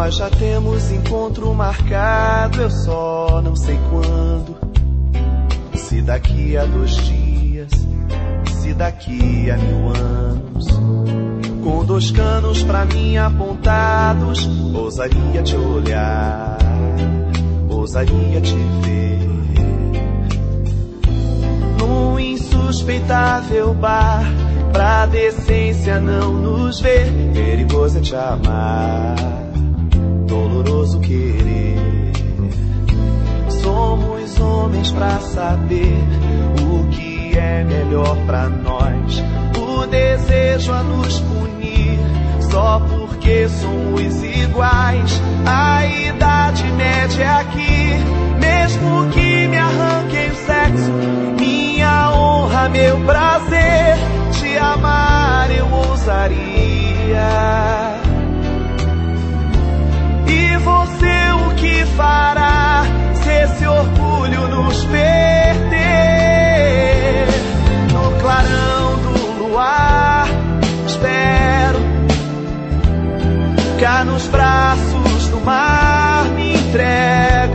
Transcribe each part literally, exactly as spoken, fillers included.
Nós já temos encontro marcado, eu só não sei quando. Se daqui a dois dias, se daqui a mil anos. Com dois canos pra mim apontados, ousaria te olhar, ousaria te ver. Num insuspeitável bar, pra decência não nos ver. Perigoso é te amar, doloroso querer. Somos homens pra saber o que é melhor pra nós. O desejo a nos punir só porque somos iguais. A idade média é aqui, mesmo que me arranquem o sexo, minha honra, meu prazer. Te amar eu ousaria. E você o que fará se esse orgulho nos perder? No clarão do luar espero, cá nos braços do mar me entrego.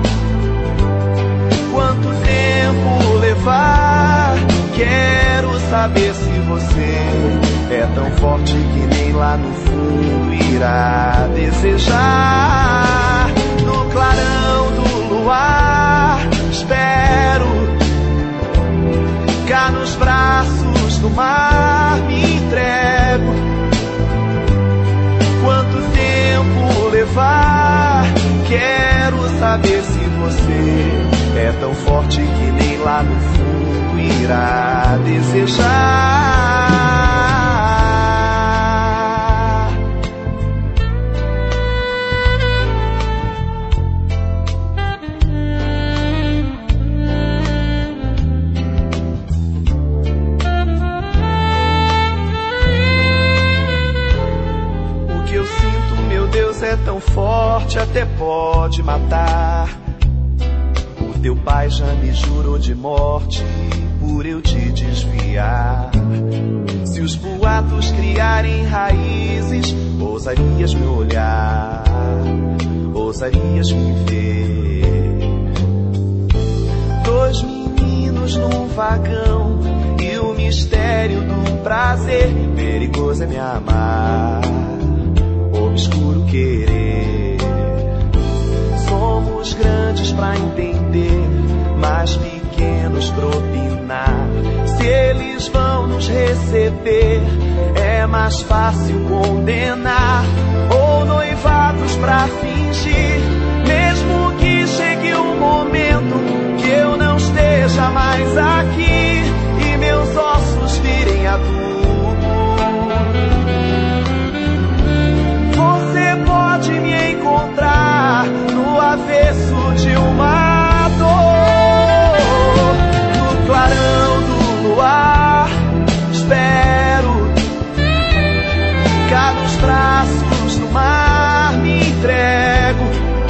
Quanto tempo levar? Quero saber se você é tão forte que nem lá no fundo irá desejar. No clarão do luar espero, cá nos braços do mar me entrego. Quanto tempo levar? Quero saber se você é tão forte que nem lá no fundo irá desejar. O que eu sinto, meu Deus, é tão forte, até pode matar. Teu pai já me jurou de morte por eu te desviar. Se os boatos criarem raízes, ousarias me olhar, ousarias me ver. Dois meninos num vagão e o mistério do prazer. Perigoso é me amar, obscuro querer. Somos grandes pra entender, mas pequenos pra opinar. Se eles vão nos receber, é mais fácil condenar. Ou noivados pra fingir, mesmo que chegue um momento que eu não esteja mais aqui e meus ossos virem adubo. Você pode me encontrar no avesso de uma dor. No clarão do luar espero, cá nos braços do mar me entrego.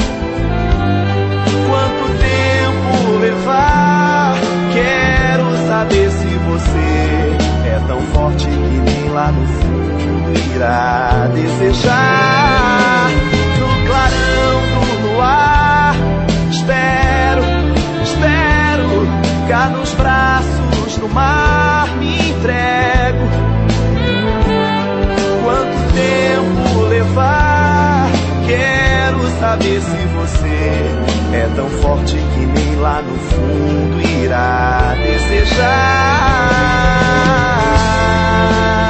Quanto tempo levar? Quero saber se você é tão forte que nem lá no fundo irá desejar. No clarão do luar espero, espero, cá nos braços do mar me entrego. Quanto tempo levar? Quero saber se você é tão forte que nem lá no fundo irá desejar.